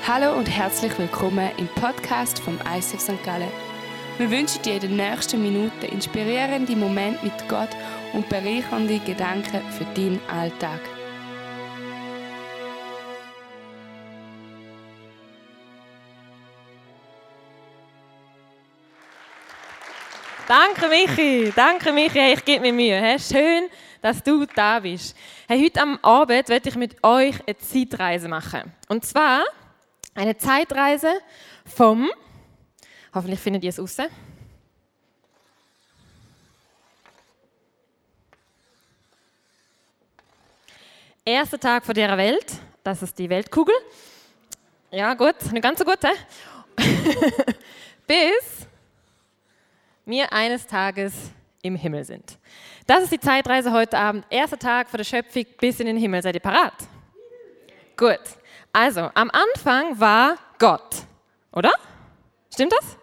Hallo und herzlich willkommen im Podcast vom ICF St. Gallen. Wir wünschen dir in den nächsten Minuten inspirierende Momente mit Gott und bereichernde Gedanken für deinen Alltag. Danke Michi, hey, ich gebe mir Mühe. Hey, schön, dass du da bist. Hey, heute am Abend werde ich mit euch eine Zeitreise machen. Und zwar eine Zeitreise vom, hoffentlich findet ihr es raus, erster Tag von dieser Welt, das ist die Weltkugel. Ja gut, nicht ganz so gut, bis wir eines Tages im Himmel sind. Das ist die Zeitreise heute Abend. Erster Tag von der Schöpfung bis in den Himmel. Seid ihr parat? Gut. Also, am Anfang war Gott, oder? Stimmt das?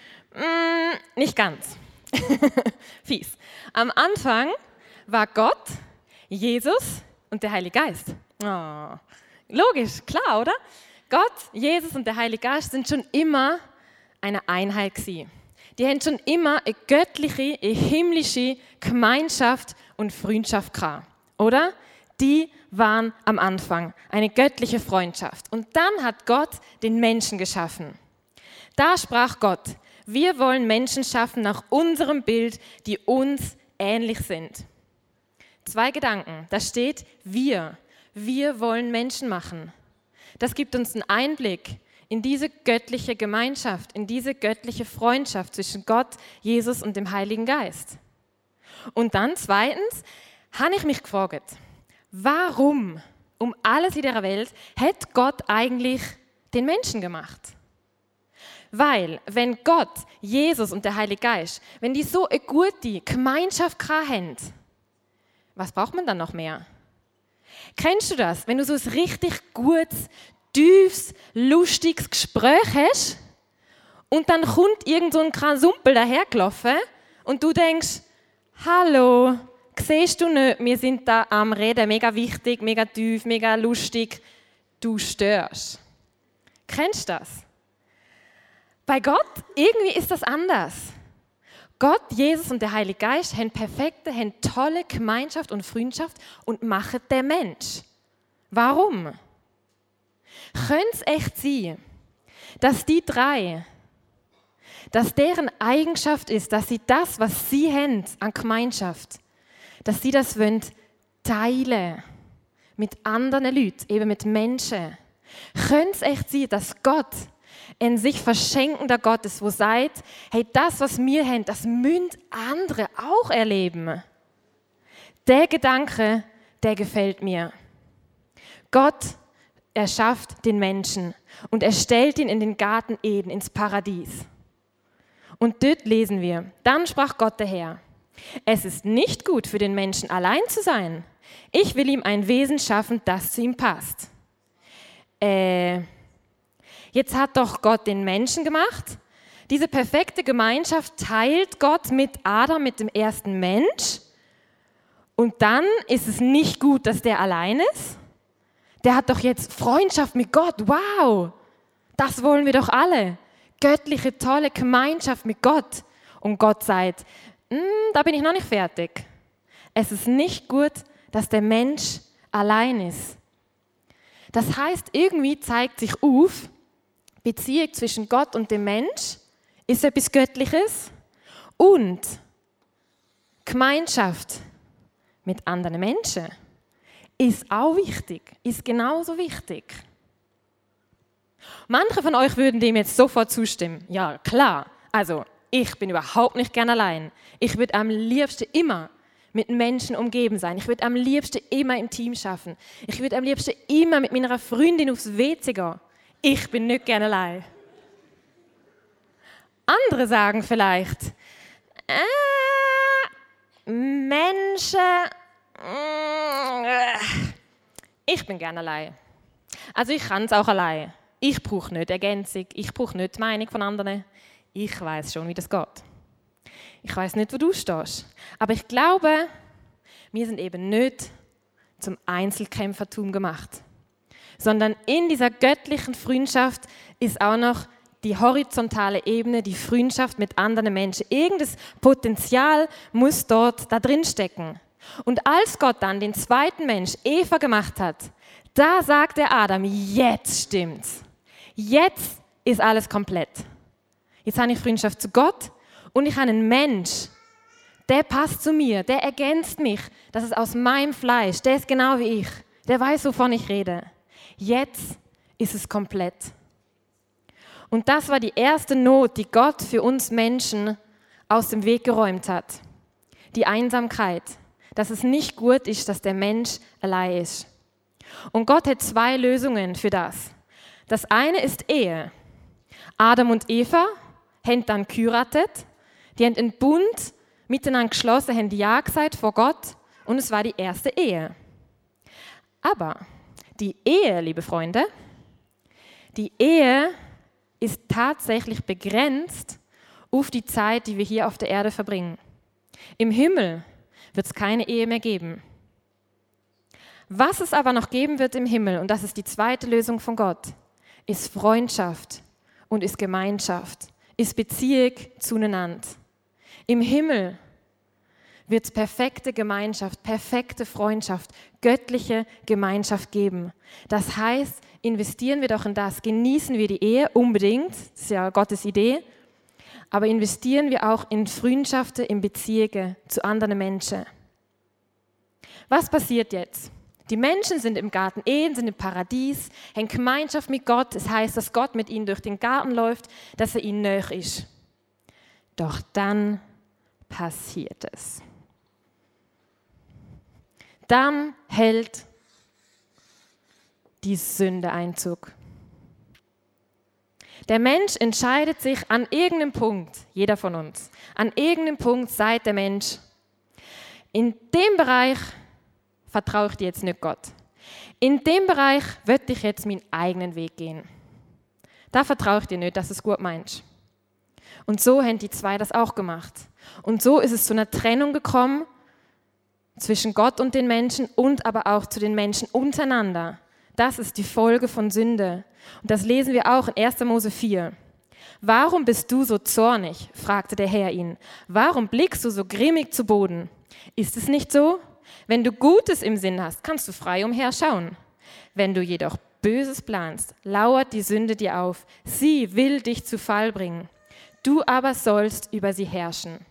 Nicht ganz. Fies. Am Anfang war Gott, Jesus und der Heilige Geist. Oh. Logisch, klar, oder? Gott, Jesus und der Heilige Geist sind schon immer eine Einheit gewesen. Die haben schon immer eine göttliche, eine himmlische Gemeinschaft und Freundschaft gehabt, oder? Die waren am Anfang eine göttliche Freundschaft. Und dann hat Gott den Menschen geschaffen. Da sprach Gott: Wir wollen Menschen schaffen nach unserem Bild, die uns ähnlich sind. 2 Gedanken. Da steht wir. Wir wollen Menschen machen. Das gibt uns einen Einblick in diese göttliche Gemeinschaft, in diese göttliche Freundschaft zwischen Gott, Jesus und dem Heiligen Geist. Und dann zweitens habe ich mich gefragt, warum um alles in dieser Welt hat Gott eigentlich den Menschen gemacht? Weil, wenn Gott, Jesus und der Heilige Geist, wenn die so eine gute Gemeinschaft haben, was braucht man dann noch mehr? Kennst du das, wenn du so ein richtig gutes, tiefes, lustiges Gespräch hast und dann kommt irgend so ein Krasumpel dahergelaufen und du denkst, hallo, siehst du nicht, wir sind da am Reden, mega wichtig, mega tief, mega lustig, du störst. Kennst du das? Bei Gott, irgendwie ist das anders. Gott, Jesus und der Heilige Geist haben tolle Gemeinschaft und Freundschaft und machen den Mensch. Warum? Könnte es echt sein, dass die 3, dass deren Eigenschaft ist, dass sie das, was sie haben an Gemeinschaft, dass sie das teilen mit anderen Leuten, eben mit Menschen. Könnte es echt sein, dass Gott ein sich verschenkender Gott ist, der sagt, hey, das, was wir haben, das müssen andere auch erleben. Der Gedanke, der gefällt mir. Gott erschafft den Menschen und er stellt ihn in den Garten Eden, ins Paradies. Und dort lesen wir, dann sprach Gott der Herr: Es ist nicht gut für den Menschen allein zu sein. Ich will ihm ein Wesen schaffen, das zu ihm passt. Jetzt hat doch Gott den Menschen gemacht. Diese perfekte Gemeinschaft teilt Gott mit Adam, mit dem ersten Mensch. Und dann ist es nicht gut, dass der allein ist. Der hat doch jetzt Freundschaft mit Gott. Wow, das wollen wir doch alle. Göttliche, tolle Gemeinschaft mit Gott. Und Gott sagt, da bin ich noch nicht fertig. Es ist nicht gut, dass der Mensch allein ist. Das heißt, irgendwie zeigt sich auf, Beziehung zwischen Gott und dem Mensch ist etwas Göttliches und Gemeinschaft mit anderen Menschen ist auch wichtig, ist genauso wichtig. Manche von euch würden dem jetzt sofort zustimmen. Ja, klar. Also, ich bin überhaupt nicht gern allein. Ich würde am liebsten immer mit Menschen umgeben sein. Ich würde am liebsten immer im Team schaffen. Ich würde am liebsten immer mit meiner Freundin aufs WC gehen. Ich bin nicht gern allein. Andere sagen vielleicht, Menschen, ich bin gern allein. Also ich kann es auch allein. Ich brauche nicht Ergänzung, ich brauche nicht die Meinung von anderen. Ich weiß schon, wie das geht. Ich weiß nicht, wo du stehst. Aber ich glaube, wir sind eben nicht zum Einzelkämpfertum gemacht. sondern in dieser göttlichen Freundschaft ist auch noch die horizontale Ebene, die Freundschaft mit anderen Menschen. Irgendes Potenzial muss dort da drin stecken. Und als Gott dann den zweiten Mensch, Eva, gemacht hat, da sagt der Adam, jetzt stimmt's. Jetzt ist alles komplett. Jetzt habe ich Freundschaft zu Gott und ich habe einen Mensch, der passt zu mir, der ergänzt mich. Das ist aus meinem Fleisch, der ist genau wie ich. Der weiß, wovon ich rede. Jetzt ist es komplett. Und das war die erste Not, die Gott für uns Menschen aus dem Weg geräumt hat. Die Einsamkeit, dass es nicht gut ist, dass der Mensch allein ist. Und Gott hat 2 Lösungen für das. Das eine ist Ehe. Adam und Eva haben dann geheiratet, die haben einen Bund miteinander geschlossen, haben Ja gesagt vor Gott und es war die erste Ehe. Aber die Ehe, liebe Freunde, die Ehe ist tatsächlich begrenzt auf die Zeit, die wir hier auf der Erde verbringen. Im Himmel wird es keine Ehe mehr geben. Was es aber noch geben wird im Himmel, und das ist die zweite Lösung von Gott, ist Freundschaft und ist Gemeinschaft, ist Beziehung zueinander. Im Himmel wird es perfekte Gemeinschaft, perfekte Freundschaft, göttliche Gemeinschaft geben. Das heißt, investieren wir doch in das, genießen wir die Ehe unbedingt, das ist ja Gottes Idee, aber investieren wir auch in Freundschaften, in Beziehungen zu anderen Menschen. Was passiert jetzt? Die Menschen sind im Garten Eden, sind im Paradies, haben Gemeinschaft mit Gott. Das heißt, dass Gott mit ihnen durch den Garten läuft, dass er ihnen nahe ist. Doch dann passiert es. Dann hält die Sünde Einzug. Der Mensch entscheidet sich an irgendeinem Punkt, jeder von uns, an irgendeinem Punkt sagt der Mensch, in dem Bereich vertraue ich dir jetzt nicht Gott. In dem Bereich möchte ich jetzt meinen eigenen Weg gehen. Da vertraue ich dir nicht, dass du es gut meinst. Und so haben die 2 das auch gemacht. Und so ist es zu einer Trennung gekommen zwischen Gott und den Menschen und aber auch zu den Menschen untereinander. Das ist die Folge von Sünde. Und das lesen wir auch in 1. Mose 4. Warum bist du so zornig? Fragte der Herr ihn. Warum blickst du so grimmig zu Boden? Ist es nicht so? Wenn du Gutes im Sinn hast, kannst du frei umherschauen. Wenn du jedoch Böses planst, lauert die Sünde dir auf. Sie will dich zu Fall bringen. Du aber sollst über sie herrschen.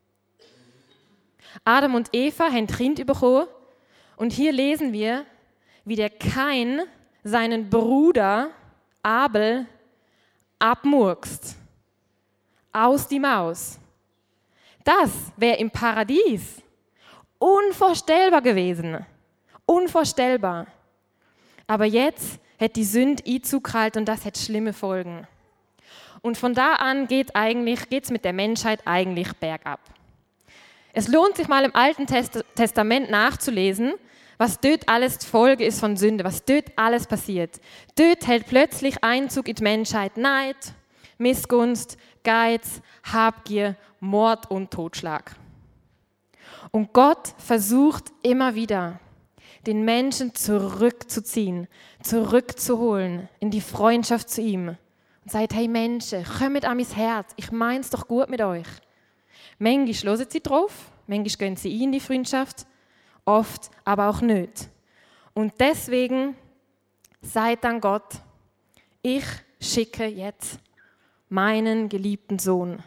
Adam und Eva haben Kind bekommen und hier lesen wir, wie der Kain seinen Bruder Abel abmurkst. Aus die Maus. Das wäre im Paradies unvorstellbar gewesen. Unvorstellbar. Aber jetzt hat die Sünde Einzug gehalten und das hat schlimme Folgen. Und von da an geht's mit der Menschheit eigentlich bergab. Es lohnt sich mal im Alten Testament nachzulesen, was dort alles die Folge ist von Sünde, was dort alles passiert. Dort hält plötzlich Einzug in die Menschheit Neid, Missgunst, Geiz, Habgier, Mord und Totschlag. Und Gott versucht immer wieder, den Menschen zurückzuziehen, zurückzuholen in die Freundschaft zu ihm. Und sagt, hey Menschen, kommt an mein Herz, ich mein's doch gut mit euch. Manchmal hören sie drauf, manchmal gehen sie ein in die Freundschaft, oft aber auch nicht. Und deswegen sagt dann Gott, ich schicke jetzt meinen geliebten Sohn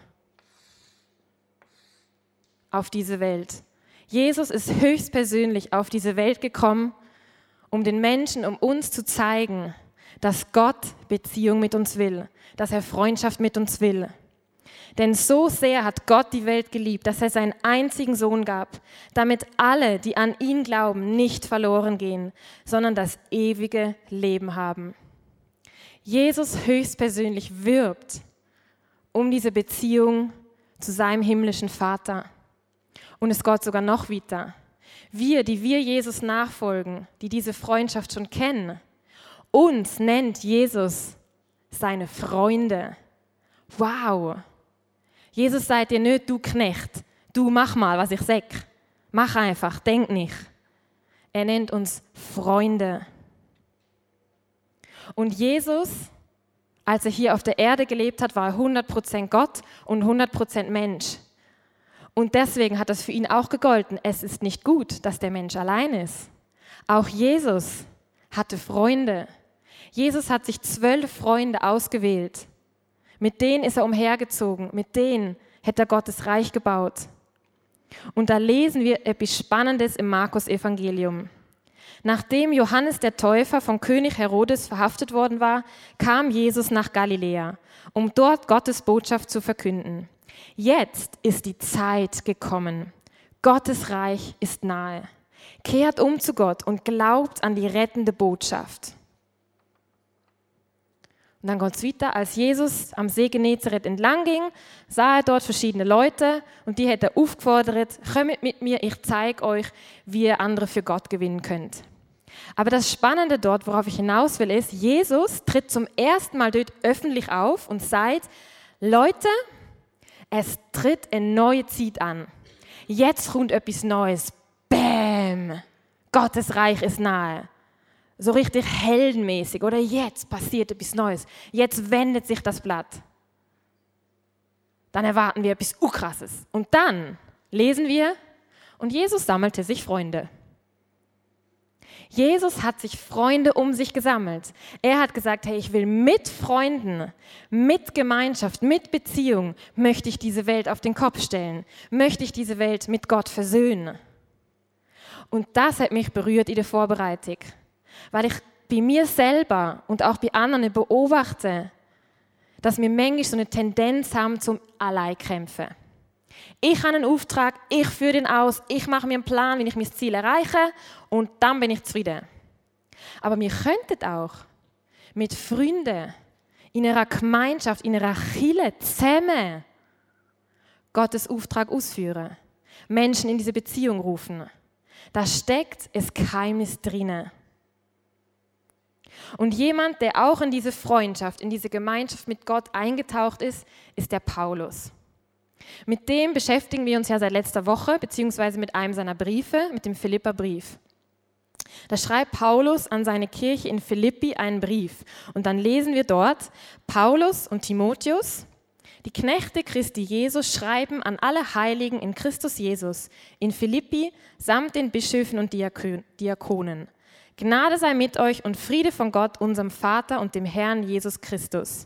auf diese Welt. Jesus ist höchstpersönlich auf diese Welt gekommen, um den Menschen, um uns zu zeigen, dass Gott Beziehung mit uns will, dass er Freundschaft mit uns will. Denn so sehr hat Gott die Welt geliebt, dass er seinen einzigen Sohn gab, damit alle, die an ihn glauben, nicht verloren gehen, sondern das ewige Leben haben. Jesus höchstpersönlich wirbt um diese Beziehung zu seinem himmlischen Vater. Und es geht sogar noch weiter. Wir, die wir Jesus nachfolgen, die diese Freundschaft schon kennen, uns nennt Jesus seine Freunde. Wow! Jesus sagt dir nicht, du Knecht, du mach mal, was ich sag. Mach einfach, denk nicht. Er nennt uns Freunde. Und Jesus, als er hier auf der Erde gelebt hat, war er 100% Gott und 100% Mensch. Und deswegen hat das für ihn auch gegolten. Es ist nicht gut, dass der Mensch allein ist. Auch Jesus hatte Freunde. Jesus hat sich 12 Freunde ausgewählt. Mit denen ist er umhergezogen. Mit denen hat er Gottes Reich gebaut. Und da lesen wir etwas Spannendes im Markus-Evangelium. Nachdem Johannes der Täufer von König Herodes verhaftet worden war, kam Jesus nach Galiläa, um dort Gottes Botschaft zu verkünden. Jetzt ist die Zeit gekommen. Gottes Reich ist nahe. Kehrt um zu Gott und glaubt an die rettende Botschaft. Und dann geht es weiter. Als Jesus am See Genezareth entlang ging, sah er dort verschiedene Leute und die hat er aufgefordert, kommt mit mir, ich zeige euch, wie ihr andere für Gott gewinnen könnt. Aber das Spannende dort, worauf ich hinaus will, ist, Jesus tritt zum ersten Mal dort öffentlich auf und sagt, Leute, es tritt eine neue Zeit an. Jetzt kommt etwas Neues. Bäm! Gottes Reich ist nahe. So richtig heldenmäßig. Oder jetzt passiert etwas Neues. Jetzt wendet sich das Blatt. Dann erwarten wir etwas Krasses. Und dann lesen wir, und Jesus sammelte sich Freunde. Jesus hat sich Freunde um sich gesammelt. Er hat gesagt, hey, ich will mit Freunden, mit Gemeinschaft, mit Beziehung, möchte ich diese Welt auf den Kopf stellen. Möchte ich diese Welt mit Gott versöhnen. Und das hat mich berührt in der Vorbereitung. Weil ich bei mir selber und auch bei anderen beobachte, dass wir manchmal so eine Tendenz haben zum Alleinkämpfen. Ich habe einen Auftrag, ich führe den aus, ich mache mir einen Plan, wie ich mein Ziel erreiche und dann bin ich zufrieden. Aber wir könnten auch mit Freunden in einer Gemeinschaft, in einer Kirche zusammen Gottes Auftrag ausführen, Menschen in diese Beziehung rufen. Da steckt ein Geheimnis drin. Und jemand, der auch in diese Freundschaft, in diese Gemeinschaft mit Gott eingetaucht ist, ist der Paulus. Mit dem beschäftigen wir uns ja seit letzter Woche, beziehungsweise mit einem seiner Briefe, mit dem Philipperbrief. Da schreibt Paulus an seine Kirche in Philippi einen Brief. Und dann lesen wir dort, Paulus und Timotheus, die Knechte Christi Jesus, schreiben an alle Heiligen in Christus Jesus, in Philippi, samt den Bischöfen und Diakonen. Gnade sei mit euch und Friede von Gott, unserem Vater und dem Herrn Jesus Christus.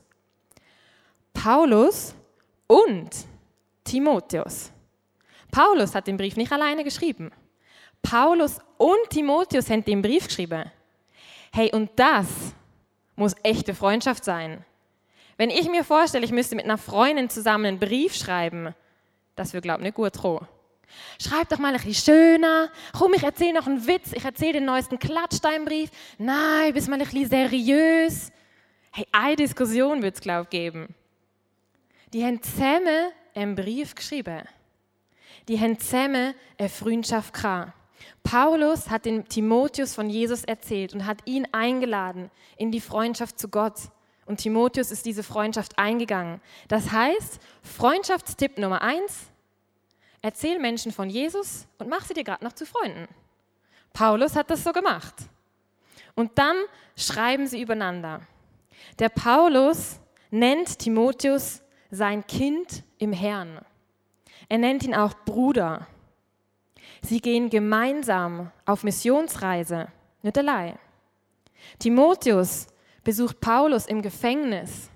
Paulus und Timotheus. Paulus hat den Brief nicht alleine geschrieben. Paulus und Timotheus haben den Brief geschrieben. Hey, und das muss echte Freundschaft sein. Wenn ich mir vorstelle, ich müsste mit einer Freundin zusammen einen Brief schreiben, das würde, glaube ich, nicht gut kommen. Schreib doch mal ein bisschen schöner. Komm, ich erzähle noch einen Witz. Ich erzähle den neuesten Klatschsteinbrief. Nein, bist mal ein bisschen seriös. Hey, eine Diskussion wird es, glaube ich, geben. Die haben zusammen einen Brief geschrieben. Die haben zusammen eine Freundschaft gehabt. Paulus hat dem Timotheus von Jesus erzählt und hat ihn eingeladen in die Freundschaft zu Gott. Und Timotheus ist diese Freundschaft eingegangen. Das heißt, Freundschaftstipp Nummer 1, erzähl Menschen von Jesus und mach sie dir gerade noch zu Freunden. Paulus hat das so gemacht. Und dann schreiben sie übereinander. Der Paulus nennt Timotheus sein Kind im Herrn. Er nennt ihn auch Bruder. Sie gehen gemeinsam auf Missionsreise, nicht allein. Timotheus besucht Paulus im Gefängnis.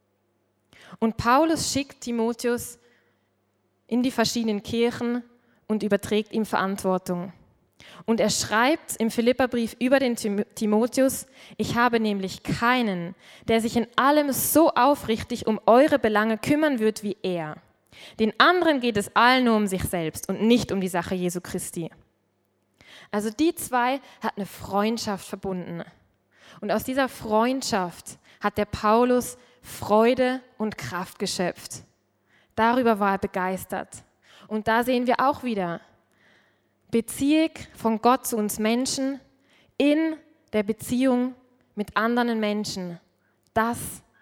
Und Paulus schickt Timotheus in die verschiedenen Kirchen und überträgt ihm Verantwortung. Und er schreibt im Philipperbrief über den Timotheus, ich habe nämlich keinen, der sich in allem so aufrichtig um eure Belange kümmern wird wie er. Den anderen geht es allen nur um sich selbst und nicht um die Sache Jesu Christi. Also die zwei hat eine Freundschaft verbunden. Und aus dieser Freundschaft hat der Paulus Freude und Kraft geschöpft. Darüber war er begeistert. Und da sehen wir auch wieder Beziehung von Gott zu uns Menschen in der Beziehung mit anderen Menschen. Das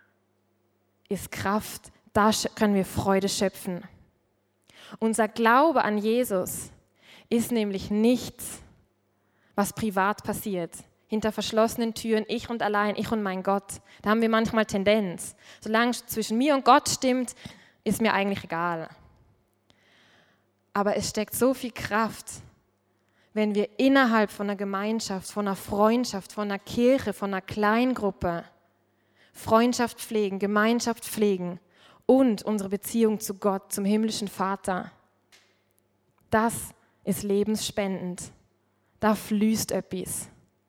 ist Kraft, da können wir Freude schöpfen. Unser Glaube an Jesus ist nämlich nichts, was privat passiert, hinter verschlossenen Türen, ich und allein, ich und mein Gott. Da haben wir manchmal Tendenz. Solange es zwischen mir und Gott stimmt, ist mir eigentlich egal. Aber es steckt so viel Kraft, wenn wir innerhalb von einer Gemeinschaft, von einer Freundschaft, von einer Kirche, von einer Kleingruppe Freundschaft pflegen, Gemeinschaft pflegen und unsere Beziehung zu Gott, zum himmlischen Vater. Das ist lebensspendend. Da fließt etwas.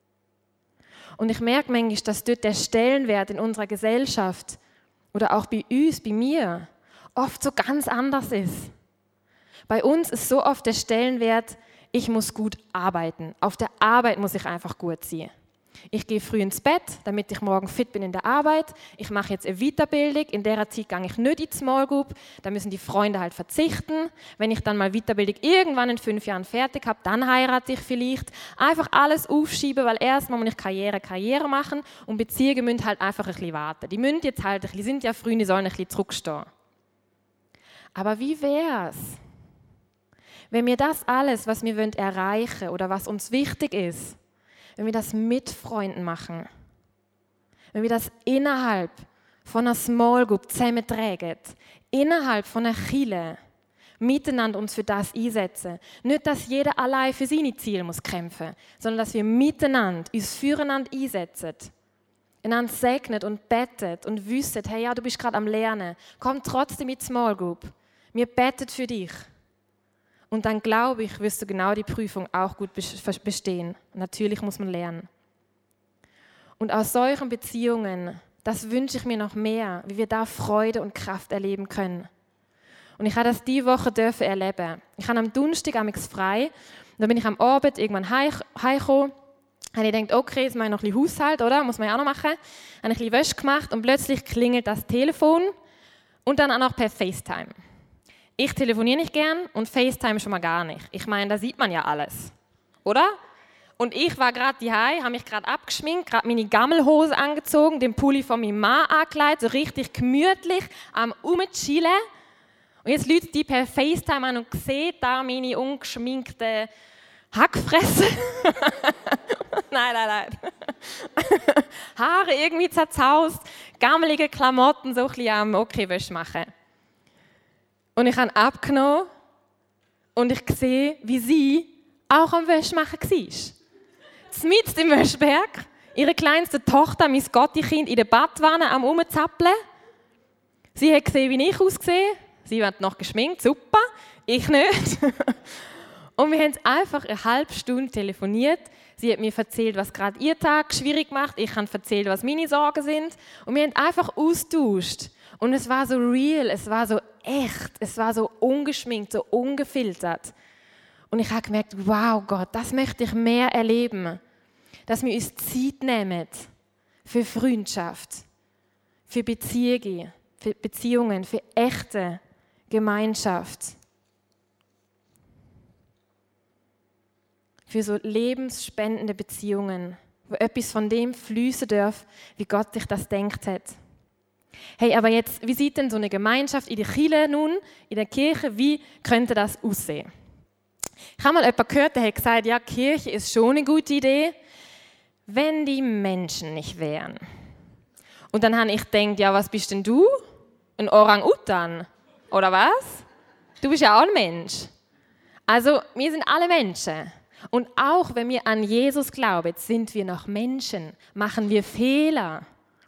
Und ich merke manchmal, dass dort der Stellenwert in unserer Gesellschaft oder auch bei uns, bei mir, oft so ganz anders ist. Bei uns ist so oft der Stellenwert, ich muss gut arbeiten. Auf der Arbeit muss ich einfach gut sein. Ich gehe früh ins Bett, damit ich morgen fit bin in der Arbeit. Ich mache jetzt eine Weiterbildung. In dieser Zeit gehe ich nicht in die Small Group. Da müssen die Freunde halt verzichten. Wenn ich dann mal Weiterbildung irgendwann in 5 Jahren fertig habe, dann heirate ich vielleicht. Einfach alles aufschieben, weil erstmal muss ich Karriere machen und Beziehungen müssen halt einfach ein bisschen warten. Die müssen jetzt halt ein bisschen, sind ja früh, die sollen ein bisschen zurückstehen. Aber wie wäre es, wenn wir das alles, was wir erreichen wollen oder was uns wichtig ist, wenn wir das mit Freunden machen, wenn wir das innerhalb von einer Small Group zusammentragen, innerhalb von einer Kirche, miteinander uns für das einsetzen. Nicht, dass jeder allein für seine Ziele muss kämpfen, sondern dass wir miteinander uns füreinander einsetzen, einander segnen und beten und wissen, hey, ja, du bist gerade am Lernen, komm trotzdem mit Small Group. Wir beten für dich. Und dann glaube ich, wirst du genau die Prüfung auch gut bestehen. Natürlich muss man lernen. Und aus solchen Beziehungen, das wünsche ich mir noch mehr, wie wir da Freude und Kraft erleben können. Und ich habe das diese Woche erleben. Ich habe am Donnerstag frei. Dann bin ich am Abend irgendwann heimgekommen. Und ich dachte, okay, jetzt mache ich noch ein bisschen Haushalt, oder? Muss man ja auch noch machen. Habe ein bisschen Wäsche gemacht und plötzlich klingelt das Telefon und dann auch noch per FaceTime. Ich telefoniere nicht gern und FaceTime schon mal gar nicht. Ich meine, da sieht man ja alles, oder? Und ich war gerade daheim, habe mich gerade abgeschminkt, gerade meine Gammelhose angezogen, den Pulli von meinem Mann angekleidet, so richtig gemütlich am Rumchillen. Und jetzt läutet die per FaceTime an und sieht da meine ungeschminkte Hackfresse. Nein. Haare irgendwie zerzaust, gammelige Klamotten, so ein bisschen am Wäsche machen. Und ich habe abgenommen und ich sehe, wie sie auch am Wäschmachen war. Mitten im Wäschberg, ihre kleinste Tochter, mein Gotti-Kind, in der Badwanne am Rumzappeln. Sie hat gesehen, wie ich aussehe. Sie hat noch geschminkt, super, ich nicht. Und wir haben einfach eine halbe Stunde telefoniert. Sie hat mir erzählt, was gerade ihr Tag schwierig macht. Ich habe erzählt, was meine Sorgen sind. Und wir haben einfach austauscht. Und es war so real, es war so echt, es war so ungeschminkt, so ungefiltert. Und ich habe gemerkt, wow Gott, das möchte ich mehr erleben. Dass wir uns Zeit nehmen für Freundschaft, für Beziehungen, für echte Gemeinschaft. Für so lebensspendende Beziehungen, wo etwas von dem fließen darf, wie Gott sich das denkt hat. Hey, aber jetzt, wie sieht denn so eine Gemeinschaft in der Kirche nun, in der Kirche, wie könnte das aussehen? Ich habe mal jemanden gehört, der hat gesagt, ja, Kirche ist schon eine gute Idee, wenn die Menschen nicht wären. Und dann habe ich gedacht, ja, was bist denn du? Ein Orang-Utan, oder was? Du bist ja auch ein Mensch. Also, wir sind alle Menschen. Und auch wenn wir an Jesus glauben, sind wir noch Menschen, machen wir Fehler.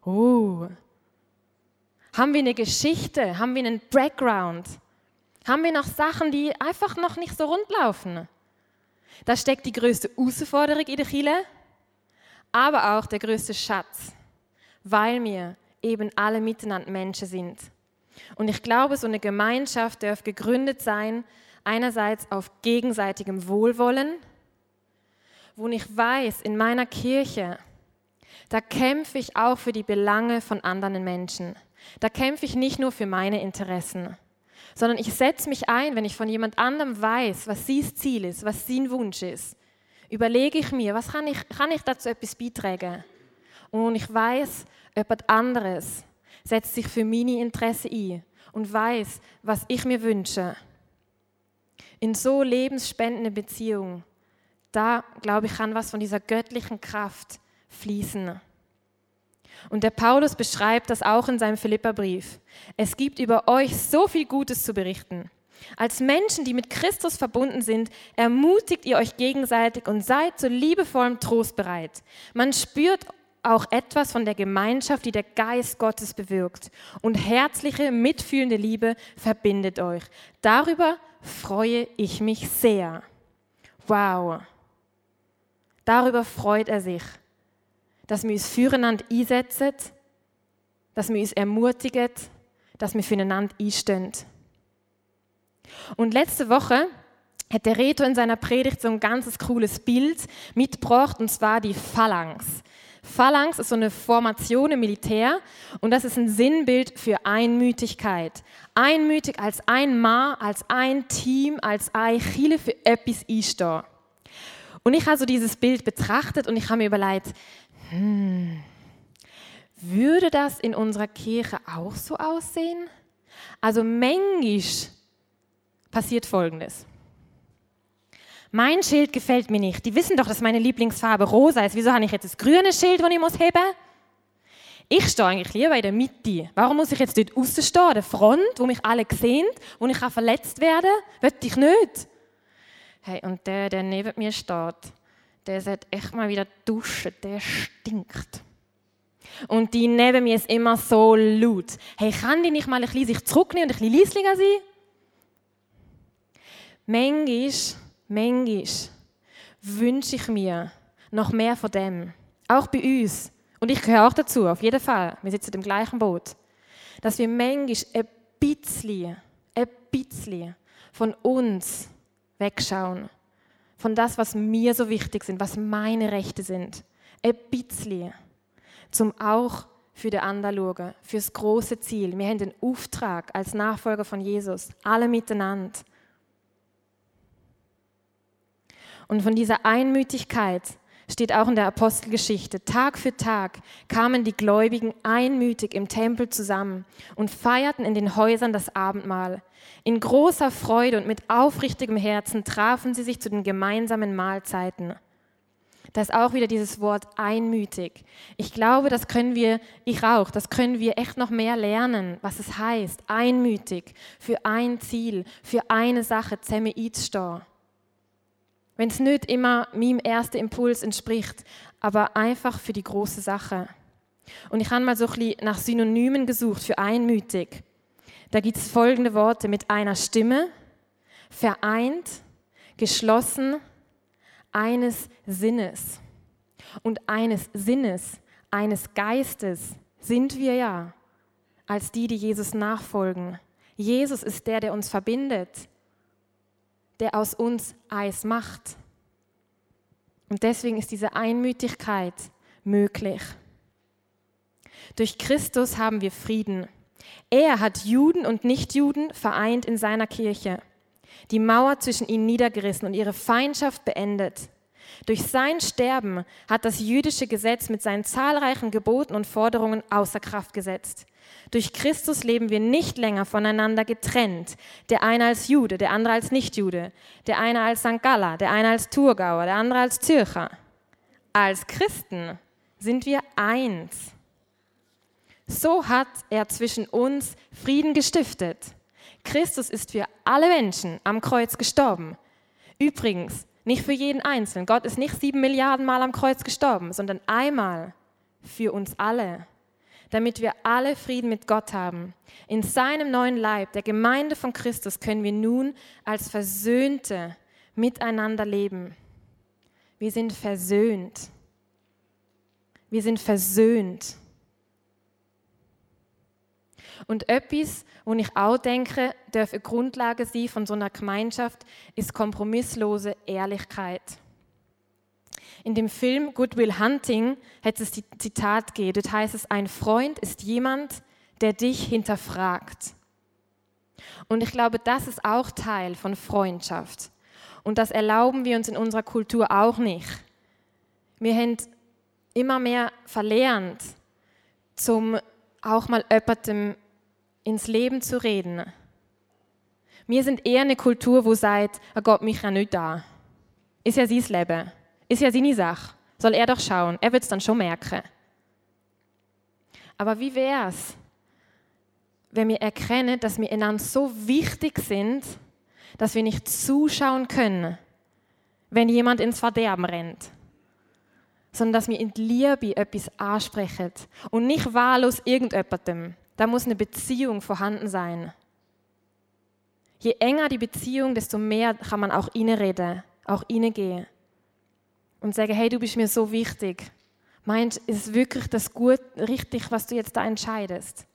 Haben wir eine Geschichte? Haben wir einen Background? Haben wir noch Sachen, die einfach noch nicht so rund laufen? Da steckt die größte Herausforderung in der Kirche, aber auch der größte Schatz, weil wir eben alle miteinander Menschen sind. Und ich glaube, so eine Gemeinschaft darf gegründet sein, einerseits auf gegenseitigem Wohlwollen, wo ich weiß, in meiner Kirche, da kämpfe ich auch für die Belange von anderen Menschen. Da kämpfe ich nicht nur für meine Interessen, sondern ich setze mich ein, wenn ich von jemand anderem weiß, was sein Ziel ist, was sein Wunsch ist. Überlege ich mir, was kann ich dazu etwas beitragen? Und ich weiß, jemand anderes setzt sich für meine Interessen ein und weiß, was ich mir wünsche. In so lebensspendenden Beziehungen, da, glaube ich, kann was von dieser göttlichen Kraft fließen. Und der Paulus beschreibt das auch in seinem Philipperbrief. Es gibt über euch so viel Gutes zu berichten. Als Menschen, die mit Christus verbunden sind, ermutigt ihr euch gegenseitig und seid zu liebevollem Trost bereit. Man spürt auch etwas von der Gemeinschaft, die der Geist Gottes bewirkt. Und herzliche, mitfühlende Liebe verbindet euch. Darüber freue ich mich sehr. Wow. Darüber freut er sich, dass wir uns füreinander einsetzen, dass wir uns ermutigen, dass wir füreinander einstehen. Und letzte Woche hat der Reto in seiner Predigt so ein ganz cooles Bild mitgebracht, und zwar die Phalanx. Phalanx ist so eine Formation im Militär und das ist ein Sinnbild für Einmütigkeit. Einmütig als ein Mann, als ein Team, als ein Chile für etwas einstehen. Und ich habe so dieses Bild betrachtet und ich habe mir überlegt, würde das in unserer Kirche auch so aussehen? Also manchmal passiert Folgendes. Mein Schild gefällt mir nicht. Die wissen doch, dass meine Lieblingsfarbe rosa ist. Wieso habe ich jetzt das grüne Schild, das ich heben muss? Ich stehe eigentlich lieber in der Mitte. Warum muss ich jetzt dort aussen stehen, an der Front, wo mich alle sehen, wo ich verletzt werden kann? Will ich nicht. Hey, und der neben mir steht, der sollte echt mal wieder duschen, der stinkt. Und die neben mir ist immer so laut. Hey, kann die nicht mal ein bisschen sich zurücknehmen und ein bisschen leislicher sein? Manchmal wünsche ich mir noch mehr von dem. Auch bei uns. Und ich gehöre auch dazu, auf jeden Fall. Wir sitzen im gleichen Boot. Dass wir manchmal ein bisschen von uns wegschauen. Von das, was mir so wichtig sind, was meine Rechte sind. Ein bisschen. Zum auch für den anderen schauen, für das grosse Ziel. Wir haben den Auftrag als Nachfolger von Jesus, alle miteinander. Und von dieser Einmütigkeit steht auch in der Apostelgeschichte. Tag für Tag kamen die Gläubigen einmütig im Tempel zusammen und feierten in den Häusern das Abendmahl. In großer Freude und mit aufrichtigem Herzen trafen sie sich zu den gemeinsamen Mahlzeiten. Da ist auch wieder dieses Wort einmütig. Ich glaube, das können wir echt noch mehr lernen, was es heißt, einmütig, für ein Ziel, für eine Sache zusammen einzustehen. Wenn es nicht immer meinem ersten Impuls entspricht, aber einfach für die große Sache. Und ich habe mal so ein bisschen nach Synonymen gesucht für einmütig. Da gibt es folgende Worte: mit einer Stimme, vereint, geschlossen, eines Sinnes. Und eines Sinnes, eines Geistes sind wir ja, als die Jesus nachfolgen. Jesus ist der uns verbindet, der aus uns eins macht. Und deswegen ist diese Einmütigkeit möglich. Durch Christus haben wir Frieden. Er hat Juden und Nichtjuden vereint in seiner Kirche, die Mauer zwischen ihnen niedergerissen und ihre Feindschaft beendet. Durch sein Sterben hat das jüdische Gesetz mit seinen zahlreichen Geboten und Forderungen außer Kraft gesetzt. Durch Christus leben wir nicht länger voneinander getrennt. Der eine als Jude, der andere als Nichtjude. Der eine als St. Galler, der eine als Thurgauer, der andere als Zürcher. Als Christen sind wir eins. So hat er zwischen uns Frieden gestiftet. Christus ist für alle Menschen am Kreuz gestorben. Übrigens, nicht für jeden Einzelnen. Gott ist nicht 7 Milliarden Mal am Kreuz gestorben, sondern einmal für uns alle. Damit wir alle Frieden mit Gott haben. In seinem neuen Leib, der Gemeinde von Christus, können wir nun als Versöhnte miteinander leben. Wir sind versöhnt. Wir sind versöhnt. Und etwas, wo ich auch denke, darf eine Grundlage sein von so einer Gemeinschaft, ist kompromisslose Ehrlichkeit. In dem Film Good Will Hunting hat es das Zitat gegeben. Dort heißt es: Ein Freund ist jemand, der dich hinterfragt. Und ich glaube, das ist auch Teil von Freundschaft. Und das erlauben wir uns in unserer Kultur auch nicht. Wir haben immer mehr verlernt, zum auch mal jemandem ins Leben zu reden. Wir sind eher eine Kultur, die sagt, er geht mich ja nicht an. Ist ja sein Leben. Ist ja seine Sache. Soll er doch schauen, er wird es dann schon merken. Aber wie wäre es, wenn wir erkennen, dass wir einander so wichtig sind, dass wir nicht zuschauen können, wenn jemand ins Verderben rennt, sondern dass wir in die Liebe etwas ansprechen und nicht wahllos irgendjemandem. Da muss eine Beziehung vorhanden sein. Je enger die Beziehung, desto mehr kann man auch reinreden, auch reingehen und sagen, hey, du bist mir so wichtig. Meinst du, ist es wirklich das gut, richtig, was du jetzt da entscheidest?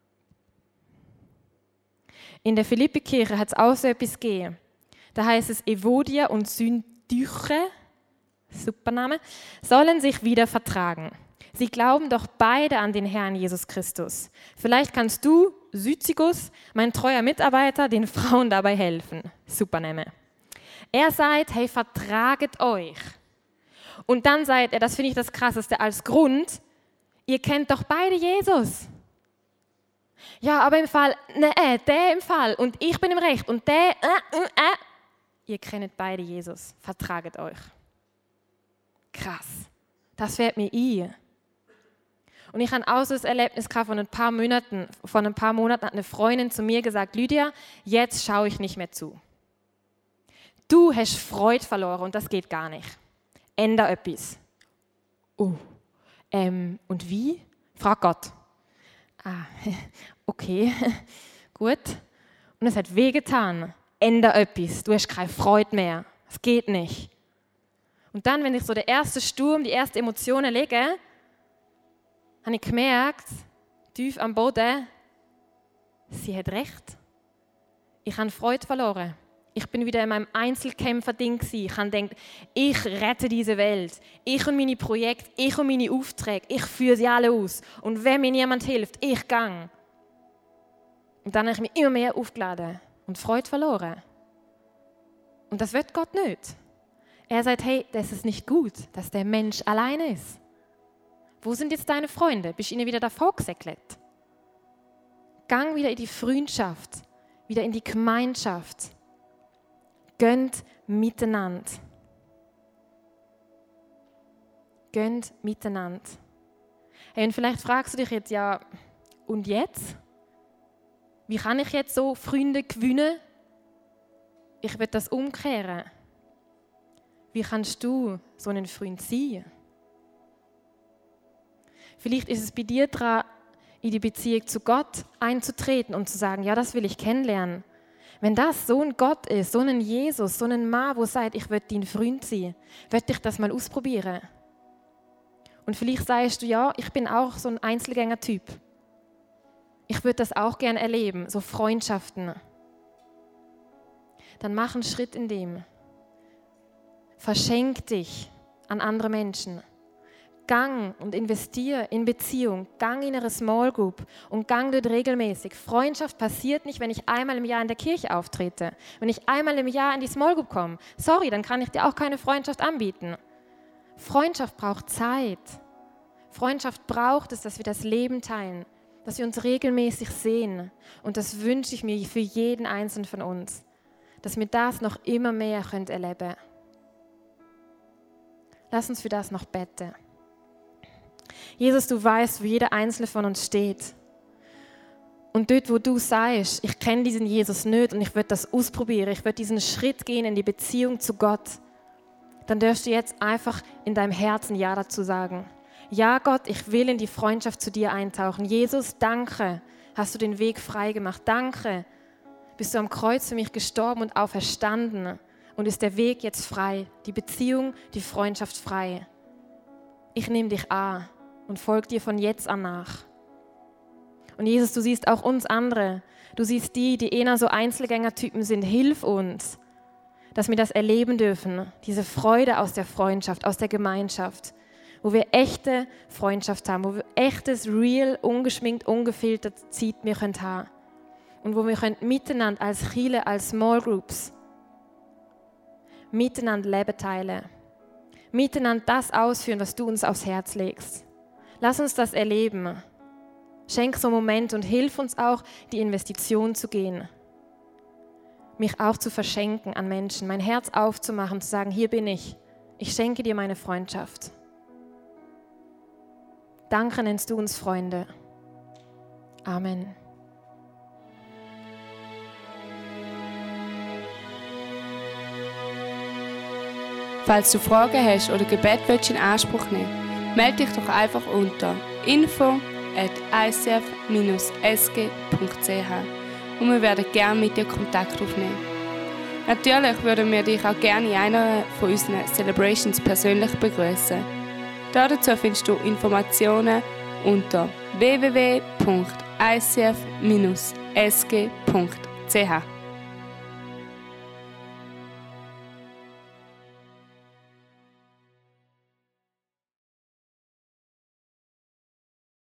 In der Philippi-Kirche hat es auch so etwas gegeben. Da heißt es, Evodia und Syntyche, super Name, sollen sich wieder vertragen. Sie glauben doch beide an den Herrn Jesus Christus. Vielleicht kannst du, Syzygus, mein treuer Mitarbeiter, den Frauen dabei helfen. Super Name. Er sagt, hey, vertraget euch. Und dann sagt er, das finde ich das Krasseste, als Grund, ihr kennt doch beide Jesus. Ja, aber im Fall, der im Fall und ich bin im Recht und der, Ihr kennt beide Jesus, vertraget euch. Krass, das fällt mir ein. Und ich habe auch so das Erlebnis gehabt, vor ein paar Monaten hat eine Freundin zu mir gesagt, Lydia, jetzt schaue ich nicht mehr zu. Du hast Freude verloren und das geht gar nicht. Änder etwas. Und wie? Frag Gott. Okay, gut. Und es hat wehgetan. Änder etwas. Du hast keine Freude mehr. Es geht nicht. Und dann, wenn ich so der erste Sturm, die ersten Emotionen lege, habe ich gemerkt, tief am Boden, sie hat recht. Ich habe Freude verloren. Ich bin wieder in meinem Einzelkämpfer-Ding gewesen. Ich habe gedacht, ich rette diese Welt. Ich und meine Projekte, ich und meine Aufträge, ich führe sie alle aus. Und wenn mir niemand hilft, ich gang. Und dann habe ich mich immer mehr aufgeladen und Freude verloren. Und das will Gott nicht. Er sagt, hey, das ist nicht gut, dass der Mensch alleine ist. Wo sind jetzt deine Freunde? Bist du ihnen wieder davor gesäckelt? Gang wieder in die Freundschaft, wieder in die Gemeinschaft. Gönnt miteinander. Gönnt miteinander. Hey, und vielleicht fragst du dich jetzt, ja, und jetzt? Wie kann ich jetzt so Freunde gewinnen? Ich will das umkehren. Wie kannst du so ein Freund sein? Vielleicht ist es bei dir dran, in die Beziehung zu Gott einzutreten und zu sagen, ja, das will ich kennenlernen. Wenn das so ein Gott ist, so ein Jesus, so ein Mann, der sagt, ich will dein Freund sein, will ich das mal ausprobieren. Und vielleicht sagst du, ja, ich bin auch so ein Einzelgänger-Typ. Ich würde das auch gerne erleben, so Freundschaften. Dann mach einen Schritt in dem. Verschenk dich an andere Menschen. Gang und investiere in Beziehung. Gang in eine Small Group und gang dort regelmäßig. Freundschaft passiert nicht, wenn ich einmal im Jahr in der Kirche auftrete. Wenn ich einmal im Jahr in die Small Group komme. Sorry, dann kann ich dir auch keine Freundschaft anbieten. Freundschaft braucht Zeit. Freundschaft braucht es, dass wir das Leben teilen. Dass wir uns regelmäßig sehen. Und das wünsche ich mir für jeden Einzelnen von uns. Dass wir das noch immer mehr erleben können. Lass uns für das noch beten. Jesus, du weißt, wo jeder Einzelne von uns steht. Und dort, wo du sagst, ich kenne diesen Jesus nicht und ich will das ausprobieren, ich will diesen Schritt gehen in die Beziehung zu Gott, dann darfst du jetzt einfach in deinem Herzen Ja dazu sagen. Ja, Gott, ich will in die Freundschaft zu dir eintauchen. Jesus, danke, hast du den Weg frei gemacht. Danke, bist du am Kreuz für mich gestorben und auferstanden. Und ist der Weg jetzt frei, die Beziehung, die Freundschaft frei. Ich nehme dich an und folge dir von jetzt an nach. Und Jesus, du siehst auch uns andere. Du siehst die eher so Einzelgängertypen sind. Hilf uns, dass wir das erleben dürfen. Diese Freude aus der Freundschaft, aus der Gemeinschaft. Wo wir echte Freundschaft haben, wo wir echtes, real, ungeschminkt, ungefiltert Zeit wir haben können. Und wo wir miteinander als Kirche, als Small Groups miteinander Leben teilen. Miteinander das ausführen, was du uns aufs Herz legst. Lass uns das erleben. Schenk so einen Moment und hilf uns auch, die Investition zu gehen. Mich auch zu verschenken an Menschen, mein Herz aufzumachen, zu sagen, hier bin ich. Ich schenke dir meine Freundschaft. Danke nennst du uns Freunde. Amen. Falls du Fragen hast oder Gebet in Anspruch nehmen willst, melde dich doch einfach unter info@icf-sg.ch und wir werden gerne mit dir Kontakt aufnehmen. Natürlich würden wir dich auch gerne in einer von unseren Celebrations persönlich begrüßen. Dazu findest du Informationen unter www.icf-sg.ch.